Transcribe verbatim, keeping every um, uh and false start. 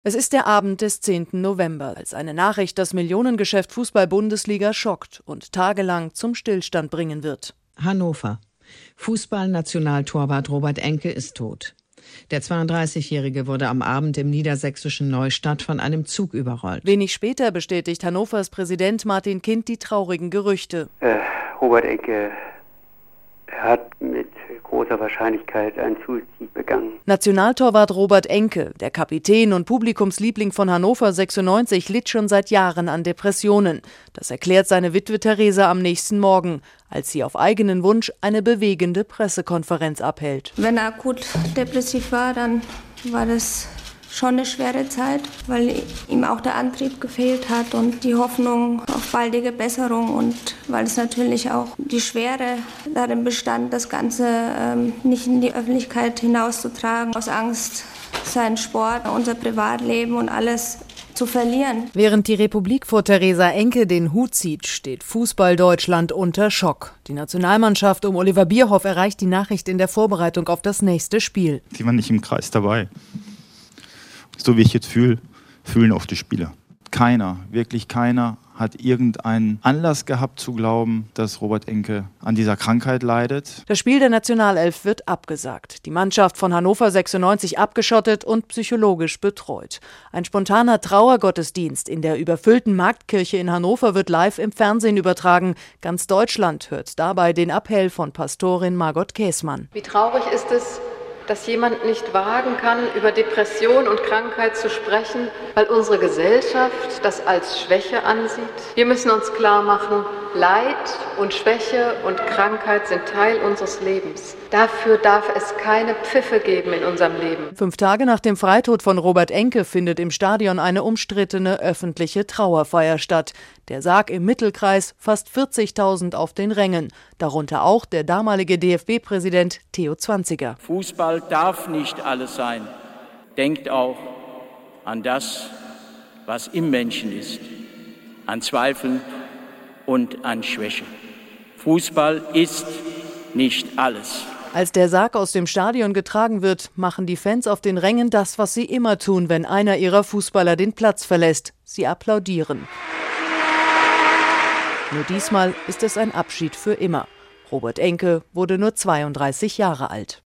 Es ist der Abend des zehnten November, als eine Nachricht das Millionengeschäft Fußball-Bundesliga schockt und tagelang zum Stillstand bringen wird. Hannover. Fußballnationaltorwart Robert Enke ist tot. Der zweiunddreißigjährige wurde am Abend im niedersächsischen Neustadt von einem Zug überrollt. Wenig später bestätigt Hannovers Präsident Martin Kind die traurigen Gerüchte. Äh, Robert Enke hat mit großer Wahrscheinlichkeit einen Suizid begangen. Nationaltorwart Robert Enke, der Kapitän und Publikumsliebling von Hannover sechsundneunzig, litt schon seit Jahren an Depressionen. Das erklärt seine Witwe Theresa am nächsten Morgen, als sie auf eigenen Wunsch eine bewegende Pressekonferenz abhält. Wenn er akut depressiv war, dann war das schon eine schwere Zeit, weil ihm auch der Antrieb gefehlt hat und die Hoffnung auf baldige Besserung und weil es natürlich auch die Schwere darin bestand, das Ganze ähm, nicht in die Öffentlichkeit hinauszutragen, aus Angst, seinen Sport, unser Privatleben und alles zu verlieren. Während die Republik vor Theresa Enke den Hut zieht, steht Fußball-Deutschland unter Schock. Die Nationalmannschaft um Oliver Bierhoff erreicht die Nachricht in der Vorbereitung auf das nächste Spiel. Sie waren nicht im Kreis dabei. So wie ich jetzt fühle, fühlen auch die Spieler. Keiner, wirklich keiner hat irgendeinen Anlass gehabt zu glauben, dass Robert Enke an dieser Krankheit leidet. Das Spiel der Nationalelf wird abgesagt. Die Mannschaft von Hannover sechsundneunzig abgeschottet und psychologisch betreut. Ein spontaner Trauergottesdienst in der überfüllten Marktkirche in Hannover wird live im Fernsehen übertragen. Ganz Deutschland hört dabei den Appell von Pastorin Margot Käßmann. Wie traurig ist es, dass jemand nicht wagen kann, über Depression und Krankheit zu sprechen, weil unsere Gesellschaft das als Schwäche ansieht. Wir müssen uns klar machen, Leid und Schwäche und Krankheit sind Teil unseres Lebens. Dafür darf es keine Pfiffe geben in unserem Leben. Fünf Tage nach dem Freitod von Robert Enke findet im Stadion eine umstrittene öffentliche Trauerfeier statt. Der Sarg im Mittelkreis, fast vierzigtausend auf den Rängen. Darunter auch der damalige D F B-Präsident Theo Zwanziger. Fußball darf nicht alles sein. Denkt auch an das, was im Menschen ist, an Zweifeln und an Schwäche. Fußball ist nicht alles. Als der Sarg aus dem Stadion getragen wird, machen die Fans auf den Rängen das, was sie immer tun, wenn einer ihrer Fußballer den Platz verlässt. Sie applaudieren. Nur diesmal ist es ein Abschied für immer. Robert Enke wurde nur zweiunddreißig Jahre alt.